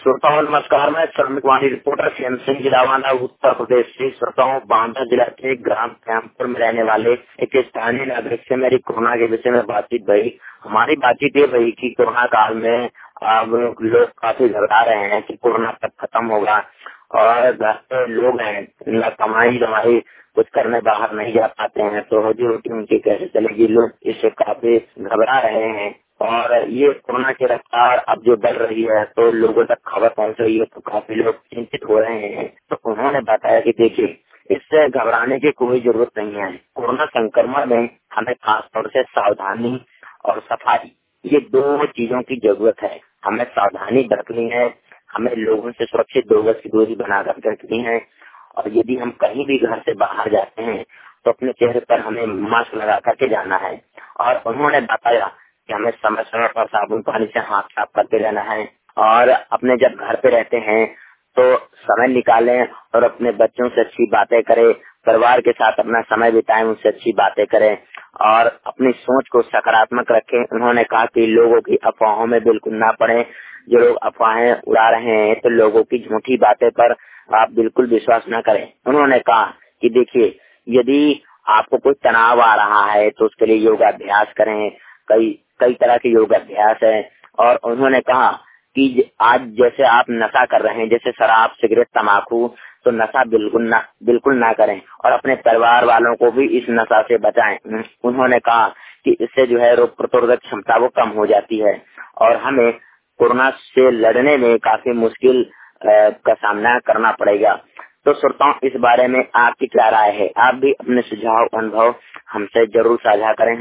श्रोताओं नमस्कार। मैं श्रमिक वाणी रिपोर्टर श्याम सिंह जिलावाना उत्तर प्रदेश से। श्रोताओं, बांदा जिला के ग्राम श्यामपुर में रहने वाले एक स्थानीय नागरिक से मेरी कोरोना के विषय में बातचीत भई। हमारी बातचीत ये रही कि कोरोना काल में अब लोग काफी घबरा रहे हैं कि कोरोना कब खत्म होगा और घर पे लोग हैं न कमाई दवाई कुछ करने बाहर नहीं जा पाते हैं, तो रोजी रोटी उनकी कैसे चलेगी। लोग इससे काफी घबरा रहे हैं और ये कोरोना की रफ्तार अब जो बढ़ रही है तो लोगों तक खबर पहुंच रही है, तो काफी लोग चिंतित हो रहे हैं। तो उन्होंने बताया कि देखिए, इससे घबराने की कोई जरूरत नहीं है। कोरोना संक्रमण में हमें खासतौर से सावधानी और सफाई, ये दो चीजों की जरूरत है। हमें सावधानी बरतनी है, हमें लोगों से सुरक्षित 2 गज की दूरी बनाकर रखनी है और यदि हम कहीं भी घर से बाहर जाते हैं तो अपने चेहरे पर हमें मास्क लगा करके जाना है। और उन्होंने बताया कि हमें समय समय पर साबुन पानी से हाथ साफ करते रहना है और अपने जब घर पे रहते हैं तो समय निकालें और अपने बच्चों से अच्छी बातें करें, परिवार के साथ अपना समय बिताएं, उनसे अच्छी बातें करें और अपनी सोच को सकारात्मक रखें। उन्होंने कहा कि लोगों की अफवाहों में बिल्कुल ना पड़े। जो लोग अफवाहें उड़ा रहे हैं तो लोगों की झूठी बातें पर आप बिल्कुल विश्वास न करें। उन्होंने कहा कि देखिए, यदि आपको कोई तनाव आ रहा है तो उसके लिए योगाभ्यास करें। कई कई तरह के योगाभ्यास है। और उन्होंने कहा कि आज जैसे आप नशा कर रहे हैं, जैसे शराब सिगरेट तम्बाकू, तो नशा बिल्कुल ना करें और अपने परिवार वालों को भी इस नशा से बचाएं। उन्होंने कहा कि इससे जो है रोग प्रतिरोधक क्षमता वो कम हो जाती है और हमें कोरोना से लड़ने में काफी मुश्किल का सामना करना पड़ेगा। तो श्रोताओं, इस बारे में आपकी क्या राय है? आप भी अपने सुझाव अनुभव हमसे जरूर साझा करें।